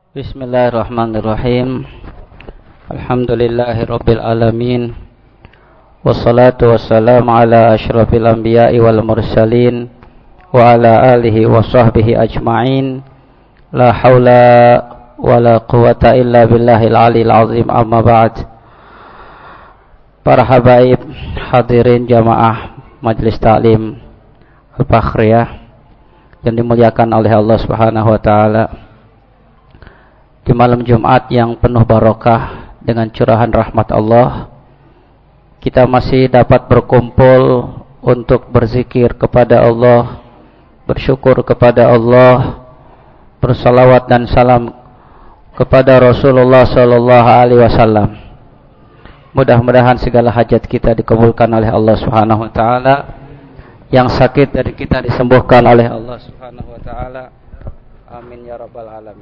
Bismillahirrahmanirrahim. Alhamdulillahirabbil alamin. Wassalatu wassalamu ala asyrafil anbiya'i wal mursalin wa ala alihi wa sahbihi ajma'in. La haula wala quwata illa billahil aliyil azim. Amma ba'd. Para habaib hadirin jamaah Majelis Ta'lim Al-Fakhriyah yang dimuliakan oleh Allah Subhanahu wa taala. Di malam Jumat yang penuh barokah dengan curahan rahmat Allah, kita masih dapat berkumpul untuk berzikir kepada Allah, bersyukur kepada Allah, bersalawat dan salam kepada Rasulullah sallallahu alaihi wasallam. Mudah-mudahan segala hajat kita dikabulkan oleh Allah Subhanahu wa taala. Yang sakit dari kita disembuhkan oleh Allah Subhanahu wa taala. Amin ya rabbal alamin.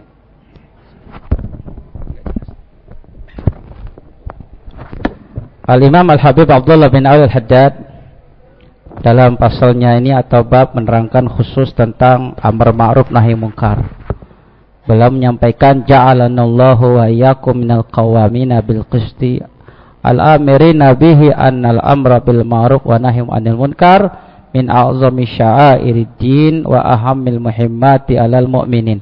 Al-Imam Al-Habib Abdullah bin Ali Al-Haddad dalam pasalnya ini atau bab menerangkan khusus tentang amar ma'ruf nahi munkar. Beliau menyampaikan ja'alanallahu wa iyyakum minal qawamina bil qisti al-amirina bihi annal amra bil ma'ruf wa nahyi 'anil munkar min a'zami sya'iriddin wa ahammil muhimmati 'alal mu'minin.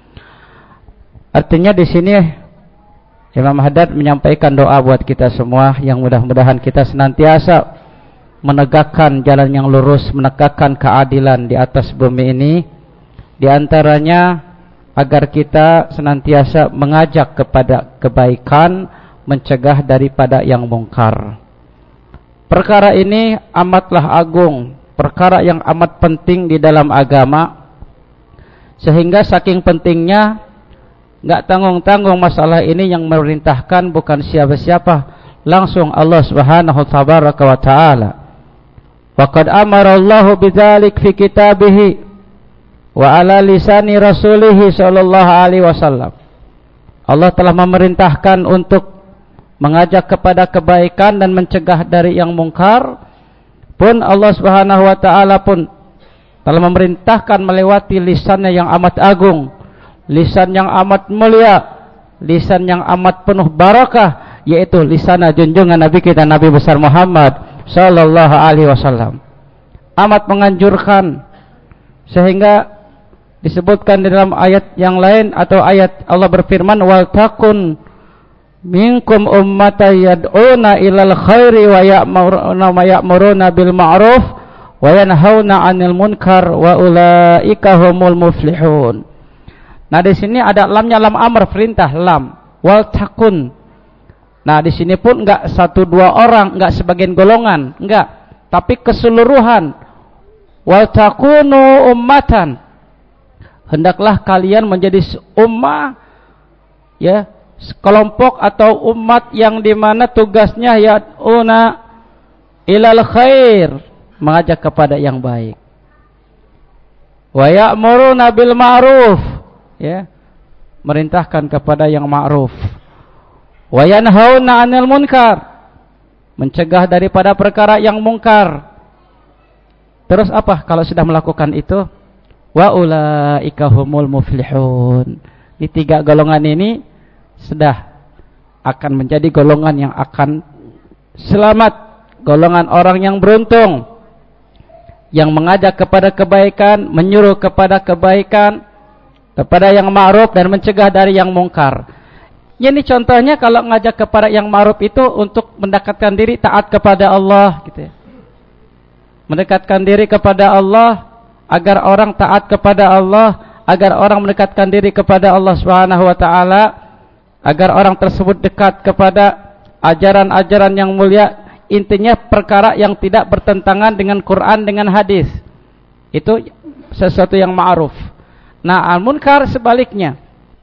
Artinya di sini Imam Haddad menyampaikan doa buat kita semua yang mudah-mudahan kita senantiasa menegakkan jalan yang lurus, menegakkan keadilan di atas bumi ini. Di antaranya agar kita senantiasa mengajak kepada kebaikan, mencegah daripada yang mungkar. Perkara ini amatlah agung, perkara yang amat penting di dalam agama, sehingga saking pentingnya enggak tanggung-tanggung masalah ini yang memerintahkan bukan siapa-siapa, langsung Allah Subhanahu wa taala. Wa qad amara Allahu bidzalik fi kitabih wa ala lisani rasulih sallallahu alaihi wasallam. Allah telah memerintahkan untuk mengajak kepada kebaikan dan mencegah dari yang mungkar. Pun Allah Subhanahu wa taala pun telah memerintahkan melewati lisannya yang amat agung, lisan yang amat mulia, lisan yang amat penuh barakah, yaitu lisan junjungan Nabi kita Nabi besar Muhammad sallallahu alaihi wasallam. Amat menganjurkan, sehingga disebutkan di dalam ayat yang lain atau ayat Allah berfirman wal takun minkum ummatan yad'una ilal khairi wa ya'muruna bil ma'ruf wa yanhauna 'anil munkar wa ulaika humul muflihun. Nah, di sini ada lamnya, lam amr, perintah, lam wal takun. Nah, di sini pun enggak satu dua orang, enggak sebagian golongan, enggak, tapi keseluruhan. Wal takunu ummatan. Hendaklah kalian menjadi ummah, ya, kelompok atau umat yang dimana tugasnya ya'una ilal khair, mengajak kepada yang baik. Wa ya'muruna bil ma'ruf, ya, merintahkan kepada yang ma'ruf. Wa yanhauna 'anil munkar, mencegah daripada perkara yang mungkar. Terus apa kalau sudah melakukan itu? Wa ulaika humul muflihun. Di tiga golongan ini sudah akan menjadi golongan yang akan selamat, golongan orang yang beruntung, yang mengajak kepada kebaikan, menyuruh kepada kebaikan, kepada yang ma'ruf dan mencegah dari yang mungkar. Ini contohnya kalau ngajak kepada yang ma'ruf itu untuk mendekatkan diri taat kepada Allah, gitu ya. Mendekatkan diri kepada Allah agar orang taat kepada Allah, agar orang mendekatkan diri kepada Allah Subhanahu wa taala, agar orang tersebut dekat kepada ajaran-ajaran yang mulia. Intinya perkara yang tidak bertentangan dengan Quran, dengan hadis. Itu sesuatu yang ma'ruf. Nah, al-munkar sebaliknya.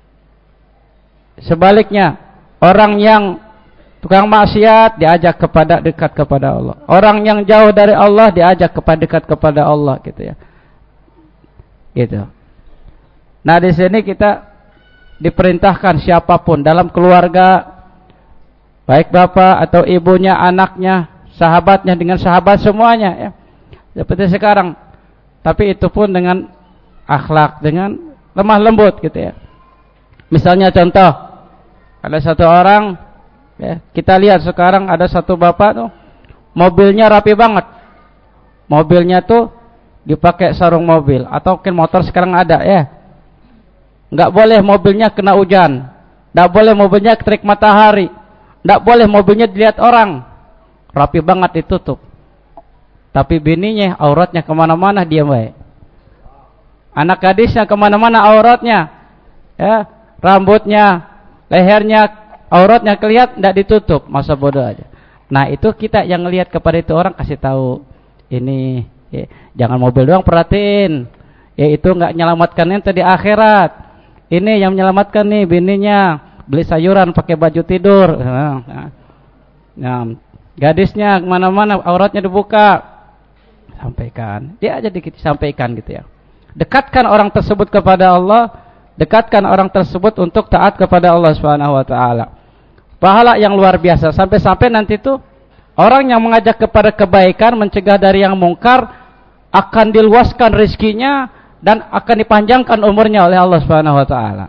Sebaliknya, orang yang tukang maksiat diajak kepada dekat kepada Allah. Orang yang jauh dari Allah diajak kepada dekat kepada Allah, gitu ya. Gitu. Nah, di sini kita diperintahkan siapapun dalam keluarga, baik bapak atau ibunya, anaknya, sahabatnya dengan sahabat semuanya, ya. Seperti sekarang. Tapi itu pun dengan akhlak, dengan lemah lembut, gitu ya. Misalnya contoh, ada satu orang, ya, kita lihat sekarang ada satu bapak tuh, mobilnya rapi banget. Mobilnya tuh dipakai sarung mobil, atau mungkin motor sekarang ada ya. Nggak boleh mobilnya kena hujan, nggak boleh mobilnya terik matahari, nggak boleh mobilnya dilihat orang. Rapi banget ditutup. Tapi bininya auratnya kemana-mana dia baik. Anak gadisnya kemana-mana auratnya, ya, rambutnya, lehernya, auratnya kelihatan, tidak ditutup, masa bodoh aja. Nah itu kita yang lihat kepada itu orang, kasih tahu ini, ya, jangan mobil doang perhatiin, ya itu nggak menyelamatkan ente di akhirat. Ini yang menyelamatkan nih bininya, beli sayuran pakai baju tidur. Nah, gadisnya kemana-mana auratnya dibuka. Sampaikan, dia aja dikit sampaikan gitu ya. Dekatkan orang tersebut kepada Allah, dekatkan orang tersebut untuk taat kepada Allah Subhanahu wa taala. Pahala yang luar biasa, sampai-sampai nanti tuh orang yang mengajak kepada kebaikan, mencegah dari yang mungkar, akan diluaskan rezekinya dan akan dipanjangkan umurnya oleh Allah Subhanahu wa taala.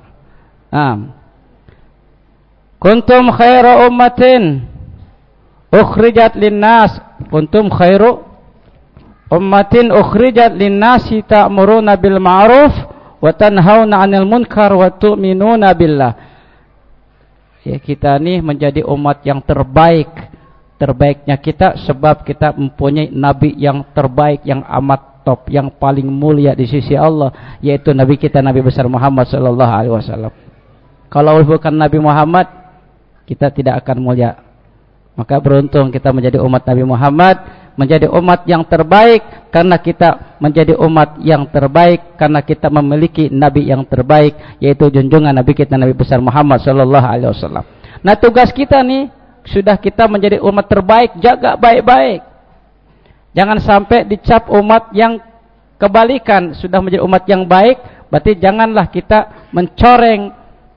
Kuntum khairu ummatin ukhrijat linnas, kuntum khairu ummatin ukhrijat linnasi ta'muruna bil ma'ruf wa tanhauna 'anil munkar wa tu'minuna billah. Ya, kita nih menjadi umat yang terbaik. Terbaiknya kita sebab kita mempunyai nabi yang terbaik, yang amat top, yang paling mulia di sisi Allah, yaitu nabi kita, Nabi besar Muhammad sallallahu alaihi wasallam. Kalau bukan Nabi Muhammad, kita tidak akan mulia. Maka beruntung kita menjadi umat Nabi Muhammad, menjadi umat yang terbaik karena kita menjadi umat yang terbaik karena kita memiliki nabi yang terbaik, yaitu junjungan nabi kita, Nabi besar Muhammad sallallahu alaihi wasallam. Nah, tugas kita nih, sudah kita menjadi umat terbaik, jaga baik-baik. Jangan sampai dicap umat yang kebalikan. Sudah menjadi umat yang baik, berarti janganlah kita mencoreng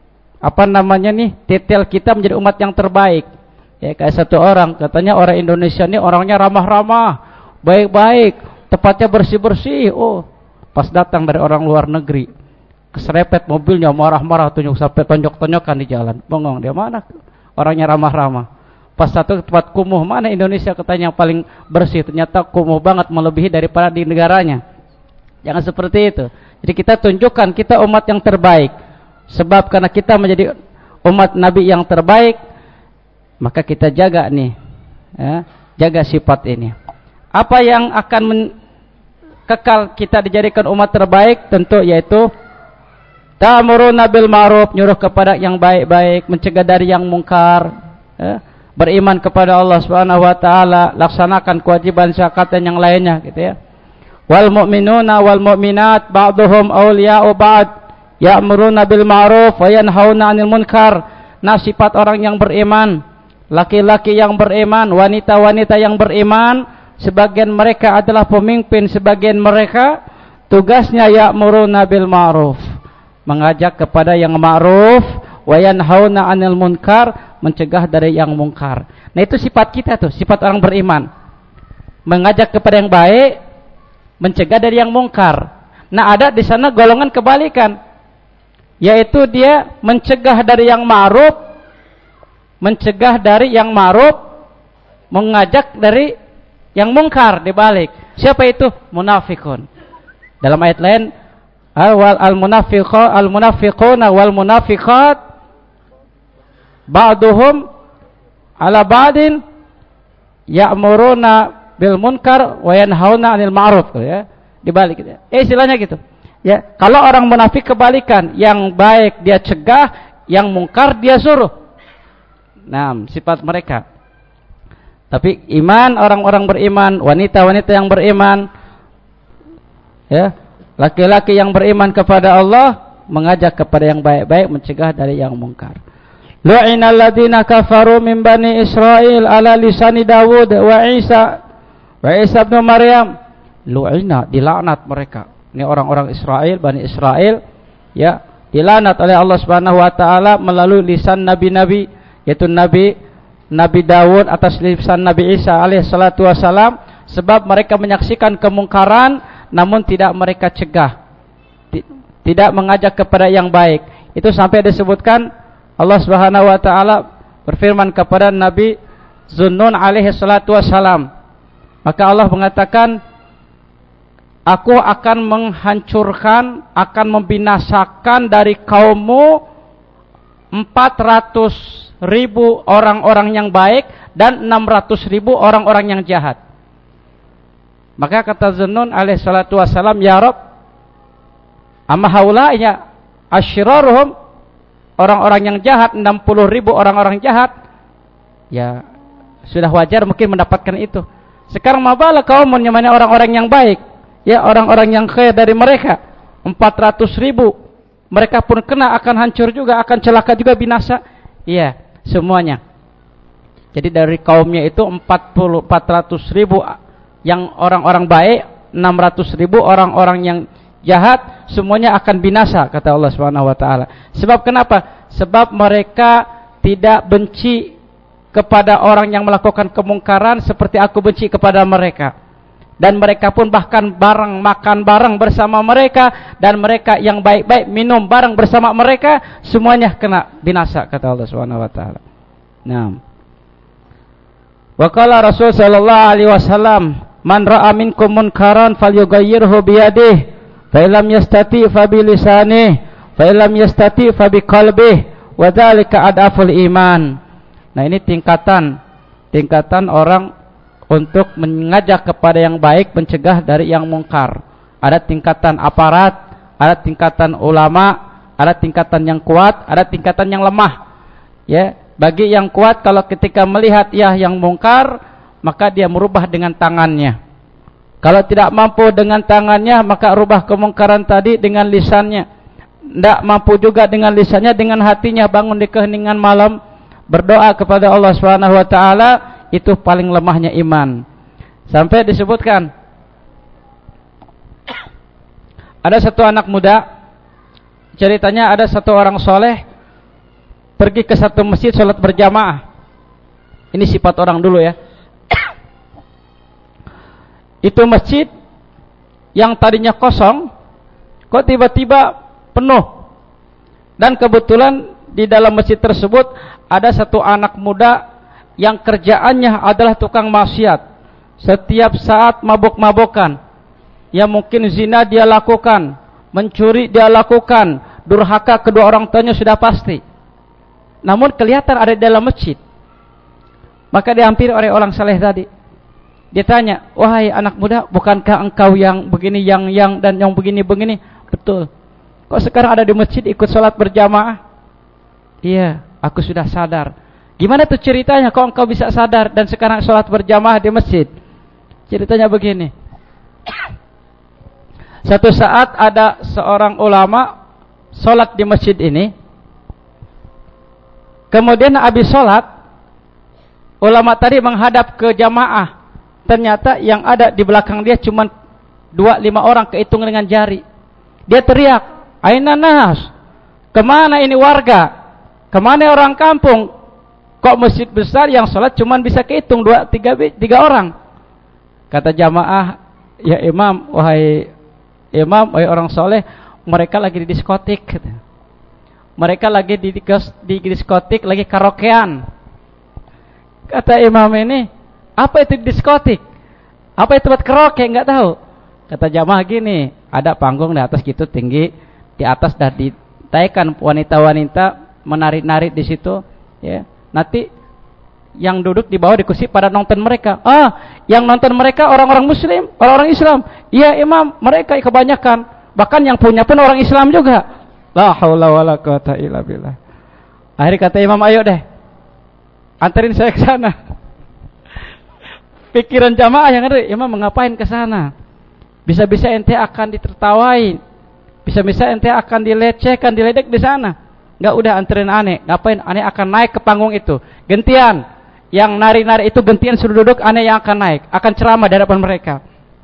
titel kita menjadi umat yang terbaik. Ya, kayak satu orang katanya orang Indonesia ini orangnya ramah-ramah, baik-baik, tempatnya bersih-bersih. Oh, pas datang dari orang luar negeri, keserempet mobilnya, marah-marah, tunjuk sampai tonjok-tonjokan di jalan. Bengong, dia mana orangnya ramah-ramah. Pas satu tempat kumuh, mana Indonesia katanya yang paling bersih, ternyata kumuh banget, melebihi daripada di negaranya. Jangan seperti itu. Jadi kita tunjukkan kita umat yang terbaik. Sebab karena kita menjadi umat Nabi yang terbaik, maka kita jaga nih, ya, jaga sifat ini. Apa yang akan kekal kita dijadikan umat terbaik? Tentu yaitu ta'muruna bil ma'ruf, nyuruh kepada yang baik-baik, mencegah dari yang mungkar, ya, beriman kepada Allah Subhanahu wa taala, laksanakan kewajiban zakat dan yang lainnya gitu ya. Wal mu'minuna wal mu'minat ba'dhum awliya'u ba'd, ya'muruna bil ma'ruf wa yanhauna 'anil munkar. Nah, sifat orang yang beriman, laki-laki yang beriman, wanita-wanita yang beriman, sebagian mereka adalah pemimpin, sebagian mereka tugasnya ya'muruna bil ma'ruf, mengajak kepada yang ma'ruf, wa yanhauna 'anil munkar, mencegah dari yang mungkar. Nah, itu sifat kita tuh, sifat orang beriman. Mengajak kepada yang baik, mencegah dari yang mungkar. Nah, ada di sana golongan kebalikan, yaitu dia mencegah dari yang ma'ruf, mencegah dari yang ma'ruf, mengajak dari yang mungkar, dibalik. Siapa itu? Munafikun. Dalam ayat lain, al-munafiquna wal munafiqat ba'duhum ala ba'din ya'muruna bil munkar wa yanhauna 'anil ma'ruf, ya. Dibalik gitu. Istilahnya gitu. Ya, kalau orang munafik kebalikan, yang baik dia cegah, yang mungkar dia suruh. Nah, sifat mereka. Tapi iman, orang-orang beriman, wanita-wanita yang beriman, ya, laki-laki yang beriman kepada Allah, mengajak kepada yang baik-baik, mencegah dari yang mungkar. Lu'inal ladzina kafaru min bani Israil ala lisani Dawud wa Isa bin Maryam. Lu'ina, dilaknat mereka. Ini orang-orang Israel, Bani Israel, ya, dilaknat oleh Allah Subhanahu wa taala melalui lisan nabi-nabi, yaitu Nabi Dawud atas lisan Nabi Isa alaihi salatu wasalam, sebab mereka menyaksikan kemungkaran namun tidak mereka cegah. Tidak mengajak kepada yang baik. Itu sampai disebutkan Allah Subhanahu wa taala berfirman kepada Nabi Zunnun alaihi salatu wassalam. Maka Allah mengatakan, aku akan menghancurkan, akan membinasakan dari kaummu 400.000 orang-orang yang baik dan 600.000 orang-orang yang jahat. Maka kata Zunnun alaihi salatu wassalam, ya Rabb, amma haula'ya asyraruhum, orang-orang yang jahat, 60.000 orang-orang jahat, ya sudah wajar mungkin mendapatkan itu. Sekarang mabala kaum menyamanya orang-orang yang baik, ya orang-orang yang khair dari mereka 400.000, mereka pun kena, akan hancur juga, akan celaka juga, binasa. Iya, semuanya. Jadi dari kaumnya itu 400.000 yang orang-orang baik, 600.000 orang-orang yang jahat, semuanya akan binasa, kata Allah Subhanahu wa taala. Sebab kenapa? Sebab mereka tidak benci kepada orang yang melakukan kemungkaran seperti aku benci kepada mereka. Dan mereka pun bahkan bareng, makan bareng bersama mereka, dan mereka yang baik-baik minum bareng bersama mereka, semuanya kena binasa, kata Allah Subhanahu wa taala. Naam. Wa qala Rasul sallallahu alaihi wasallam, man ra'a minkum munkaran falyughayyirhu bi yadihi, fa illam yastati fa bi lisanihi, fa illam yastati fa bi qalbihi, wa dzalika adaful iman. Nah, ini tingkatan orang untuk mengajak kepada yang baik, mencegah dari yang mungkar. Ada tingkatan aparat, ada tingkatan ulama, ada tingkatan yang kuat, ada tingkatan yang lemah. Ya, bagi yang kuat, kalau ketika melihat yang mungkar, maka dia merubah dengan tangannya. Kalau tidak mampu dengan tangannya, maka rubah kemungkaran tadi dengan lisannya. Tidak mampu juga dengan lisannya, dengan hatinya, bangun di keheningan malam, berdoa kepada Allah Subhanahu wa taala, itu paling lemahnya iman. Sampai disebutkan ada satu anak muda, ceritanya ada satu orang soleh pergi ke satu masjid sholat berjamaah. Ini sifat orang dulu ya. Itu masjid yang tadinya kosong, kok tiba-tiba penuh. Dan kebetulan di dalam masjid tersebut ada satu anak muda yang kerjaannya adalah tukang maksiat. Setiap saat mabuk-mabukan. Ya, mungkin zina dia lakukan, mencuri dia lakukan, durhaka kedua orang tuanya sudah pasti. Namun kelihatan ada di dalam masjid. Maka dihampiri oleh orang saleh tadi. Dia tanya, wahai anak muda, bukankah engkau yang begini, yang dan yang begini-begini? Betul. Kok sekarang ada di masjid ikut sholat berjamaah? Iya, aku sudah sadar. Gimana tuh ceritanya? Kok engkau bisa sadar dan sekarang sholat berjamaah di masjid? Ceritanya begini. Satu saat ada seorang ulama sholat di masjid ini. Kemudian habis sholat, ulama tadi menghadap ke jamaah. Ternyata yang ada di belakang dia cuma 2-5 orang, kehitung dengan jari. Dia teriak, "Aina nas? Kemana ini warga? Kemana orang kampung? Kok masjid besar yang sholat cuma bisa kehitung 2-3 orang?" Kata jamaah, "Ya imam, wahai orang soleh, mereka lagi di diskotik. Mereka lagi di diskotik, lagi karaokean." Kata imam ini, "Apa itu diskotik? Apa itu tempat karaoke? Enggak tahu." Kata jamaah gini, ada panggung di atas gitu tinggi, di atas dah ditaikan wanita-wanita menari-nari di situ, ya. Nanti yang duduk di bawah di kursi pada nonton mereka. Yang nonton mereka orang-orang muslim, orang-orang Islam. Iya imam, mereka kebanyakan. Bahkan yang punya pun orang Islam juga. La haula wala quwata illa billah. Akhirnya kata imam, "Ayo deh, anterin saya ke sana." Pikiran jamaah yang ada, imam mengapain ke sana? Bisa-bisa ente akan ditertawain, bisa-bisa ente akan dilecehkan, diledek di sana. Enggak, udah anterin aneh. Ngapain? Aneh akan naik ke panggung itu. Gantian. Yang nari-nari itu gantian suruh duduk, aneh yang akan naik, akan ceramah di hadapan mereka.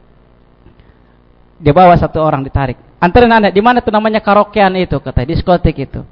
Dia bawa satu orang ditarik. Anterin aneh, di mana tuh namanya karaokean itu, kata diskotik itu.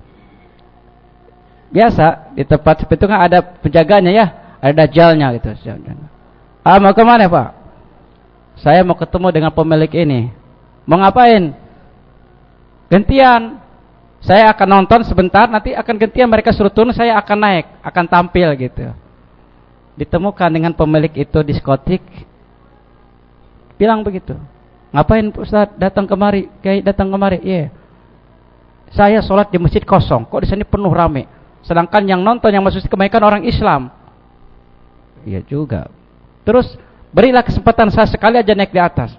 Biasa di tempat seperti itu kan ada penjaganya ya, ada dajalnya gitu. Mau kemana Pak? Saya mau ketemu dengan pemilik ini. Mau ngapain? Gantian. Saya akan nonton sebentar, nanti akan gantian mereka suruh turun, saya akan naik, akan tampil gitu. Ditemukan dengan pemilik itu diskotik, bilang begitu. Ngapain Ustaz datang kemari? Kiai datang kemari? Iya. Saya sholat di masjid kosong, kok di sini penuh rame. Sedangkan yang nonton, yang masuk kebanyakan orang Islam. Iya juga. Terus berilah kesempatan saya sekali aja naik di atas.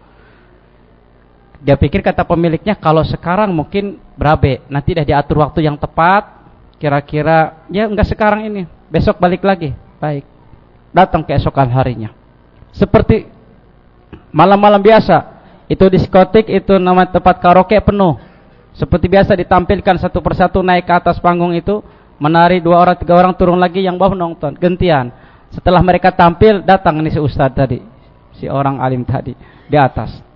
Dia pikir, kata pemiliknya, kalau sekarang mungkin berabe, nanti dah diatur waktu yang tepat. Kira-kira ya enggak sekarang ini, besok balik lagi. Baik. Datang keesokan harinya. Seperti malam-malam biasa, itu diskotik, itu nama tempat karaoke penuh. Seperti biasa ditampilkan satu persatu naik ke atas panggung itu, menari 2 orang 3 orang, turun lagi yang bawah nonton, gantian. Setelah mereka tampil, datang ini si ustaz tadi, si orang alim tadi di atas.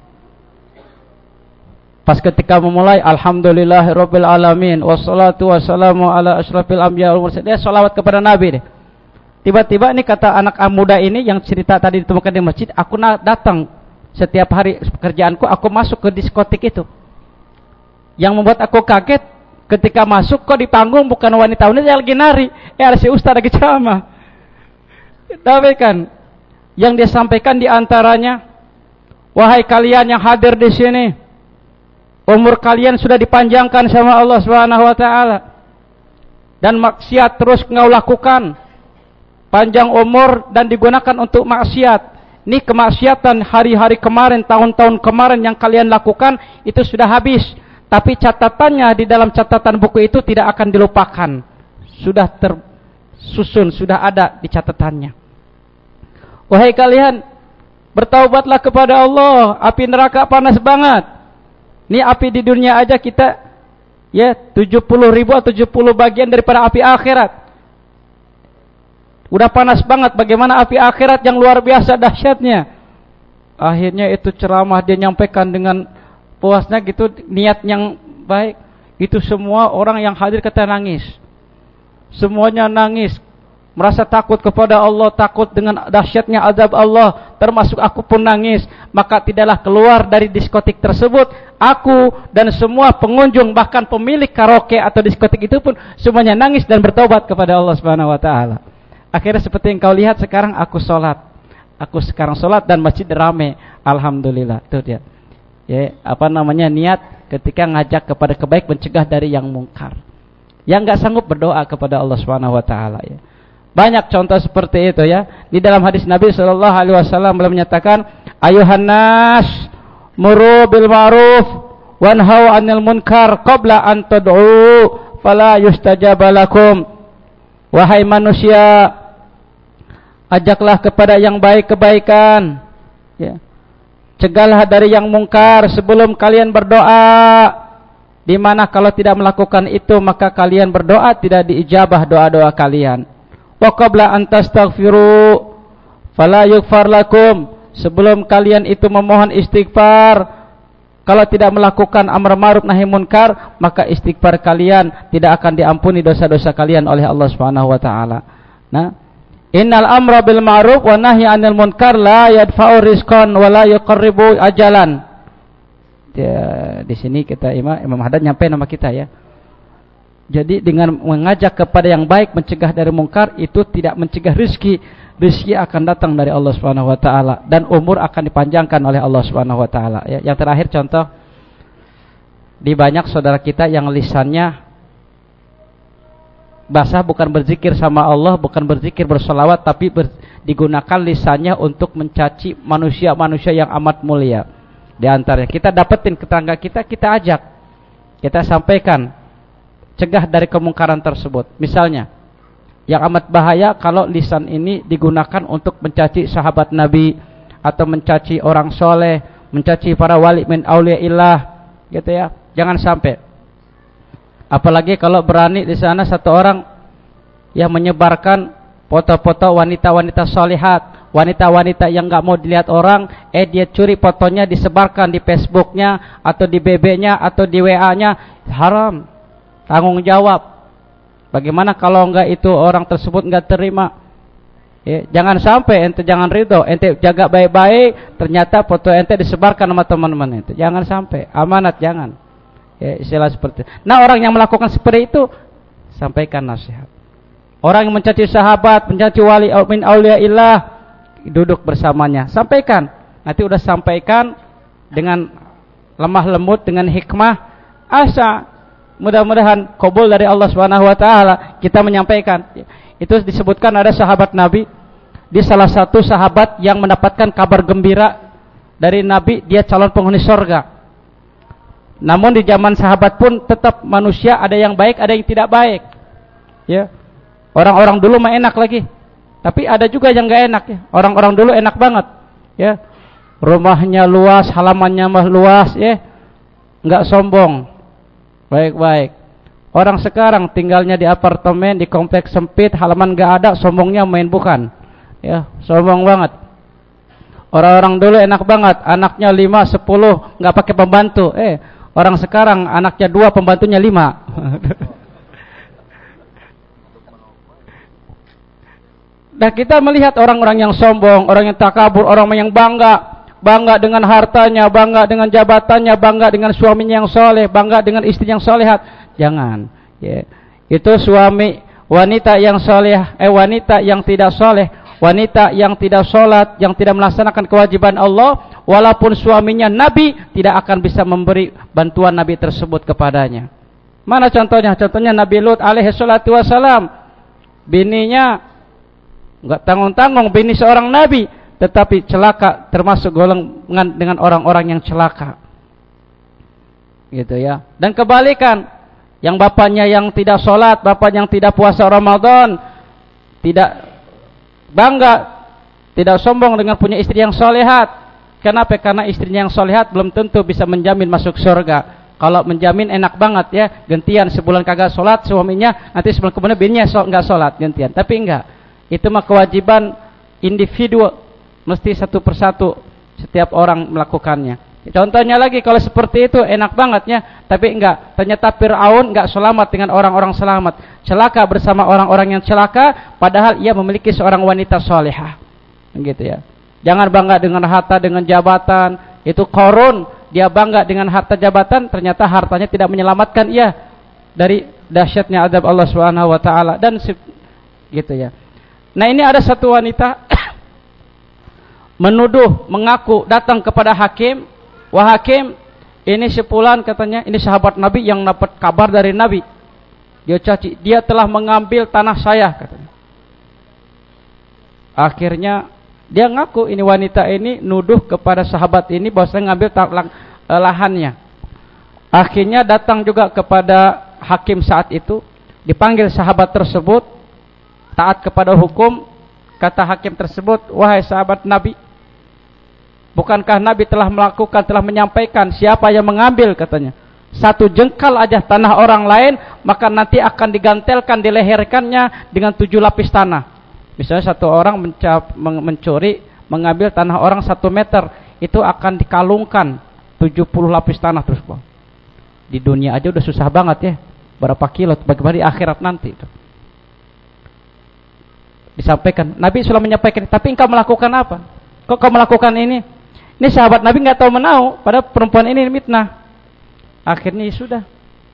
Pas ketika memulai, alhamdulillahirabbil alamin wassalatu wassalamu ala asyrafil anbiya wal mursalin, dia selawat kepada Nabi deh. Tiba-tiba ini kata anak muda ini yang cerita tadi ditemukan di masjid, aku datang setiap hari pekerjaanku, aku masuk ke diskotik itu. Yang membuat aku kaget, ketika masuk kok di panggung bukan wanita-wanita yang lagi nari, ada si ustaz lagi ceramah. Tapi kan yang dia sampaikan di antaranya, wahai kalian yang hadir di sini, umur kalian sudah dipanjangkan sama Allah Subhanahu wa taala. Dan maksiat terus engkau lakukan. Panjang umur dan digunakan untuk maksiat. Ini kemaksiatan hari-hari kemarin, tahun-tahun kemarin yang kalian lakukan itu sudah habis. Tapi catatannya di dalam catatan buku itu tidak akan dilupakan. Sudah tersusun, sudah ada di catatannya. Wahai kalian, bertaubatlah kepada Allah. Api neraka panas banget. Ini api di dunia aja kita ya 70.000 atau 70 bagian daripada api akhirat. Udah panas banget, bagaimana api akhirat yang luar biasa dahsyatnya. Akhirnya itu ceramah dia nyampaikan dengan puasnya gitu, niat yang baik. Itu semua orang yang hadir kata nangis. Semuanya nangis, merasa takut kepada Allah, takut dengan dahsyatnya azab Allah, termasuk aku pun nangis. Maka tidaklah keluar dari diskotik tersebut, aku dan semua pengunjung, bahkan pemilik karaoke atau diskotik itu pun semuanya nangis dan bertobat kepada Allah Subhanahu wa taala. Akhirnya seperti yang kau lihat sekarang, aku sekarang sholat dan masjid ramai, alhamdulillah. Itu dia. Ya, niat ketika ngajak kepada kebaikan, mencegah dari yang mungkar. Yang enggak sanggup berdoa kepada Allah Subhanahu wa taala ya. Banyak contoh seperti itu ya. Di dalam hadis Nabi sallallahu alaihi wasallam beliau menyatakan, ayuhan nas muru bil ma'ruf wanhau 'anil munkar qabla an tad'u fala yustajaba lakum. Wahai manusia, ajaklah kepada yang baik kebaikan ya. Cegahlah dari yang mungkar sebelum kalian berdoa. Di mana kalau tidak melakukan itu maka kalian berdoa tidak diijabah doa-doa kalian. Wa qabla an tastaghfiru fala yughfar lakum. Sebelum kalian itu memohon istighfar, kalau tidak melakukan amar ma'ruf nahi munkar, maka istighfar kalian tidak akan diampuni dosa-dosa kalian oleh Allah Subhanahu wa taala. Nah, innal amra bil ma'ruf wa nahyi 'anil munkar la yadfa'u rizqan wa la yuqarribu ajalan. Ya, di sini kita Imam Haddad nyampe nama kita ya. Jadi dengan mengajak kepada yang baik, mencegah dari mungkar, itu tidak mencegah rezeki. Rezeki akan datang dari Allah Subhanahu wa taala dan umur akan dipanjangkan oleh Allah Subhanahu wa taala ya. Yang terakhir contoh, di banyak saudara kita yang lisannya basah, bukan berzikir sama Allah, bukan berzikir bersolawat, tapi digunakan lisannya untuk mencaci manusia-manusia yang amat mulia. Di antaranya kita dapetin tetangga kita, kita ajak, kita sampaikan, cegah dari kemungkaran tersebut. Misalnya, yang amat bahaya kalau lisan ini digunakan untuk mencaci sahabat Nabi, atau mencaci orang soleh, mencaci para wali min auliyaillah, gitu ya. Jangan sampai. Apalagi kalau berani di sana satu orang yang menyebarkan foto-foto wanita-wanita solihat, wanita-wanita yang nggak mau dilihat orang, dia curi fotonya, disebarkan di Facebooknya atau di BB-nya atau di WA-nya, haram, tanggung jawab. Bagaimana kalau enggak itu orang tersebut enggak terima? Ya, jangan sampai ente jangan ridho, ente jaga baik-baik, ternyata foto ente disebarkan sama teman-teman ente. Jangan sampai, amanat jangan. Ya, istilah seperti itu. Nah, orang yang melakukan seperti itu, sampaikan nasihat. Orang yang mencaci sahabat, mencaci wali min auliyaillah, duduk bersamanya, sampaikan. Nanti udah sampaikan dengan lemah lembut, dengan hikmah, asa mudah-mudahan qabul dari Allah Subhanahu wa taala kita menyampaikan. Itu disebutkan ada sahabat Nabi, di salah satu sahabat yang mendapatkan kabar gembira dari Nabi, dia calon penghuni surga. Namun di zaman sahabat pun tetap manusia ada yang baik, ada yang tidak baik. Ya. Orang-orang dulu mah enak lagi. Tapi ada juga yang enggak enak ya. Orang-orang dulu enak banget. Ya. Rumahnya luas, halamannya mah luas ya. Enggak sombong. Baik-baik. Orang sekarang tinggalnya di apartemen, di kompleks sempit, halaman enggak ada, sombongnya main bukan. Ya, sombong banget. Orang-orang dulu enak banget, anaknya 5, 10, enggak pakai pembantu. Orang sekarang anaknya 2, pembantunya 5. Nah, kita melihat orang-orang yang sombong, orang yang takabur, orang yang bangga dengan hartanya, bangga dengan jabatannya, bangga dengan suaminya yang soleh, bangga dengan istri yang solehat. Jangan. Ya. Itu suami wanita yang soleh, wanita yang tidak soleh, wanita yang tidak sholat, yang tidak melaksanakan kewajiban Allah. Walaupun suaminya Nabi, tidak akan bisa memberi bantuan Nabi tersebut kepadanya. Mana contohnya? Contohnya Nabi Lut alaihi salatu wassalam. Bininya enggak tanggung-tanggung, bini seorang Nabi, tetapi celaka, termasuk golongan dengan orang-orang yang celaka. Gitu ya. Dan kebalikan, yang bapaknya yang tidak sholat, bapak yang tidak puasa Ramadan, tidak bangga, tidak sombong dengan punya istri yang solehat. Kenapa? Karena istrinya yang solehat belum tentu bisa menjamin masuk surga. Kalau menjamin enak banget ya, gantian sebulan kagak sholat suaminya, nanti sebulan kemudian bininya nggak sholat gantian. Tapi enggak, itu mah kewajiban individu, mesti satu persatu setiap orang melakukannya. Contohnya lagi kalau seperti itu enak banget ya, tapi enggak. Ternyata Fir'aun enggak selamat dengan orang-orang selamat, celaka bersama orang-orang yang celaka, padahal ia memiliki seorang wanita solehah. Begitu ya. Jangan bangga dengan harta, dengan jabatan. Itu Qarun, dia bangga dengan harta jabatan, ternyata hartanya tidak menyelamatkan ia dari dahsyatnya azab Allah Subhanahu wa taala dan gitu ya. Nah, ini ada satu wanita menuduh, mengaku datang kepada hakim, "Wah hakim, ini sepulan," katanya, "ini sahabat Nabi yang dapat kabar dari Nabi. Dia caci, dia telah mengambil tanah saya," katanya. Akhirnya dia ngaku, ini wanita ini nuduh kepada sahabat ini bahwasanya ngambil lahannya. Akhirnya datang juga kepada hakim saat itu, dipanggil sahabat tersebut, taat kepada hukum. Kata hakim tersebut, "Wahai sahabat Nabi, bukankah Nabi telah melakukan, telah menyampaikan siapa yang mengambil," katanya, "satu jengkal aja tanah orang lain, maka nanti akan digantelkan, dileherkannya dengan 7 lapis tanah." Misalnya satu orang mencuri, mengambil tanah orang 1 meter, itu akan dikalungkan 70 lapis tanah terus. Di dunia aja udah susah banget ya, berapa kilo, bagaimana di akhirat nanti itu. Disampaikan, Nabi sudah menyampaikan, tapi engkau melakukan apa? Kok kau melakukan ini? Ini sahabat Nabi nggak tahu menau, pada perempuan ini mitnah. Akhirnya sudah,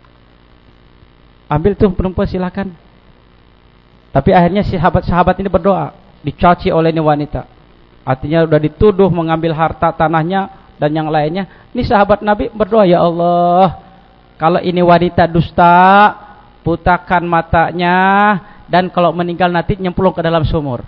ambil tuh perempuan, silakan. Tapi akhirnya si sahabat ini berdoa, dicaci oleh ini wanita. Artinya sudah dituduh mengambil harta tanahnya dan yang lainnya. Ini sahabat Nabi berdoa, "Ya Allah, kalau ini wanita dusta, butakan matanya, dan kalau meninggal nanti nyemplung ke dalam sumur."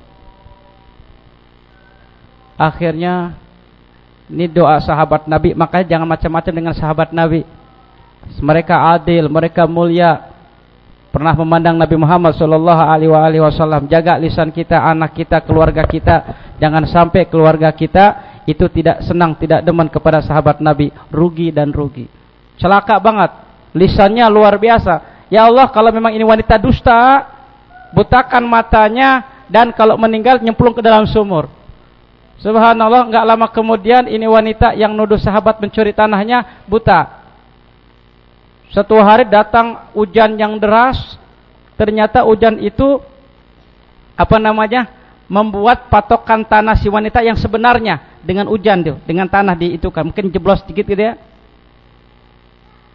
Akhirnya ini doa sahabat Nabi. Makanya jangan macam-macam dengan sahabat Nabi. Mereka adil, mereka mulia, pernah memandang Nabi Muhammad sallallahu alaihi wasallam. Jaga lisan kita, anak kita, keluarga kita. Jangan sampai keluarga kita itu tidak senang, tidak demen kepada sahabat Nabi. Rugi dan rugi. Celaka banget. Lisannya luar biasa. Ya Allah, kalau memang ini wanita dusta, butakan matanya, dan kalau meninggal nyemplung ke dalam sumur. Subhanallah, enggak lama kemudian ini wanita yang nuduh sahabat mencuri tanahnya buta. Satu hari datang hujan yang deras. Ternyata hujan itu membuat patokan tanah si wanita yang sebenarnya dengan hujan tuh, dengan tanah di itu kan mungkin jeblos sedikit gitu ya.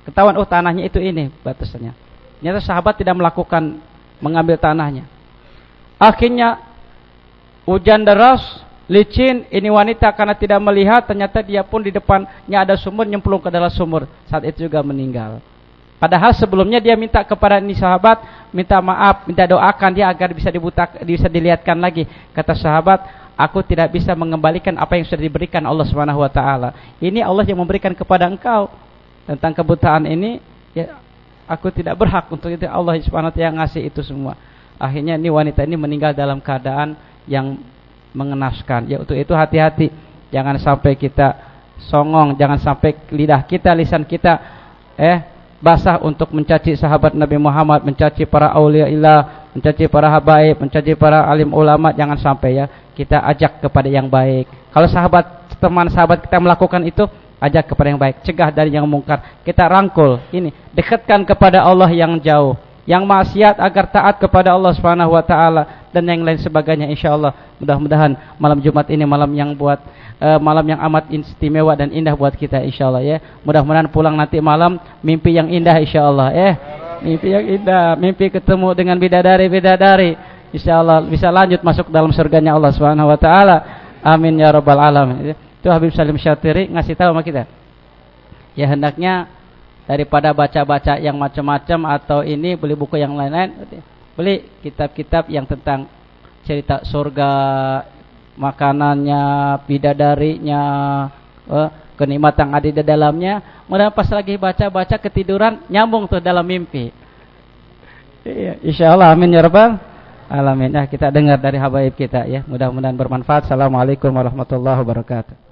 Ketahuan, oh tanahnya itu ini batasannya. Ternyata sahabat tidak melakukan mengambil tanahnya. Akhirnya hujan deras, licin, ini wanita karena tidak melihat, ternyata dia pun di depannya ada sumur, nyemplung ke dalam sumur. Saat itu juga meninggal. Padahal sebelumnya dia minta kepada ini sahabat, minta maaf, minta doakan dia agar bisa dilihatkan lagi. Kata sahabat, aku tidak bisa mengembalikan apa yang sudah diberikan Allah Subhanahu wa taala. Ini Allah yang memberikan kepada engkau. Tentang kebutaan ini, ya aku tidak berhak untuk itu. Allah Subhanahu wa taala yang ngasih itu semua. Akhirnya ini wanita ini meninggal dalam keadaan yang mengenaskan. Ya untuk itu hati-hati. Jangan sampai kita songong, jangan sampai lidah kita, lisan kita basah untuk mencaci sahabat Nabi Muhammad, mencaci para auliaillah, mencaci para habaib, mencaci para alim ulama. Jangan sampai ya. Kita ajak kepada yang baik. Kalau teman sahabat kita melakukan itu, ajak kepada yang baik, cegah dari yang mungkar. Kita rangkul, ini dekatkan kepada Allah yang jauh, yang maksiat agar taat kepada Allah Subhanahu wa taala dan yang lain sebagainya. Insyaallah mudah-mudahan malam Jumat ini malam yang amat istimewa dan indah buat kita insyaallah ya. Mudah-mudahan pulang nanti malam mimpi yang indah insyaallah mimpi yang indah, mimpi ketemu dengan bidadari insyaallah bisa lanjut masuk dalam surganya Allah Subhanahu wa taala. Amin ya rabbal alamin. Itu Habib Salim Syatiri ngasih tahu sama kita. Ya hendaknya daripada baca-baca yang macam-macam atau ini beli buku yang lain-lain, beli kitab-kitab yang tentang cerita surga, makanannya, bidadarinya, kenikmatan ada di dalamnya. Mudah pas lagi baca-baca ketiduran nyambung tuh dalam mimpi. Iya, insyaallah amin ya rabbal alamin. Kita dengar dari habaib kita ya. Mudah-mudahan bermanfaat. Assalamualaikum warahmatullahi wabarakatuh.